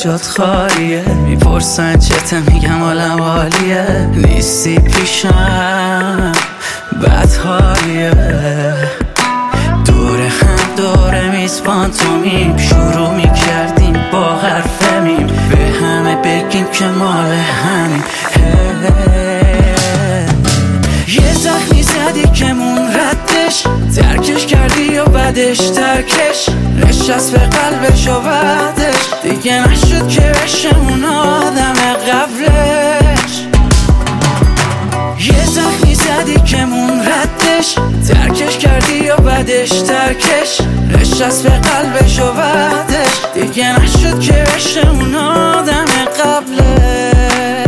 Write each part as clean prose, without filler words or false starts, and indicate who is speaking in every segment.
Speaker 1: جات خالیه. میپرسن چته میگم حالم عالیه. نیستی پیشم بد حالیه. دور هم دور میز پانتومیم شروع میکردیم با حرف میم. به همه بگیم که مال همین. یه زخمی زدی که مون ردش، ترکش کردی یا بعدش ترکش نشست به قلبش و بعدش دیگه نشد که بشه اون آدم قبلش. یه زخمی زدی که مون ردش، ترکش کردی یا بعدش ترکش نشست به قلبش و بعدش دیگه نشد که بشه اون آدم قبلش.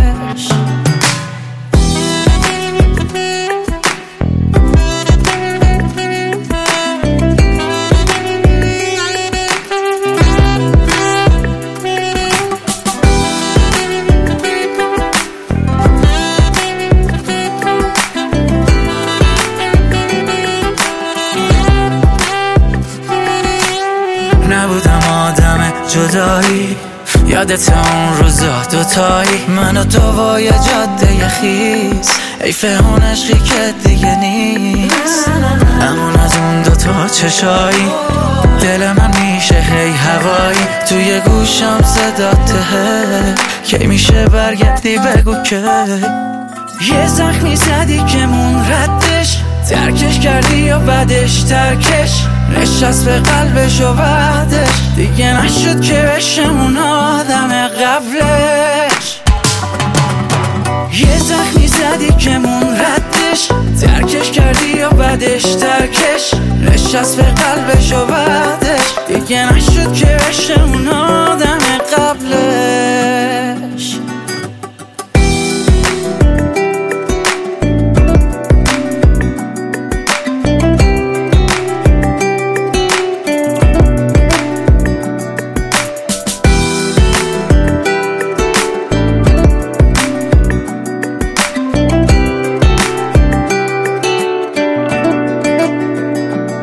Speaker 1: نبودم آدم جدایی، یادت اون روزا دوتایی من و تو با یه جاده خیز. حیف اون عشقی که دیگه نیست. امون از اون دوتا چشایی دل من میشه هی هوایی. توی گوشم صداته کی میشه برگردی بگو که. یه زخمی زدی که مون ردش، ترکش کردی یا بعدش ترکش نشست به قلبش و بعدش دیگه نشد که بشه اون آدم قبلش. یه زخمی زدی که مون ردش، ترکش کردی یا بعدش ترکش نشست به قلبش و بعدش دیگه نشد که بشه اون آدم قبلش.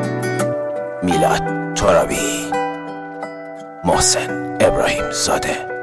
Speaker 2: میلاد ترابی، محسن ابراهیم زاده.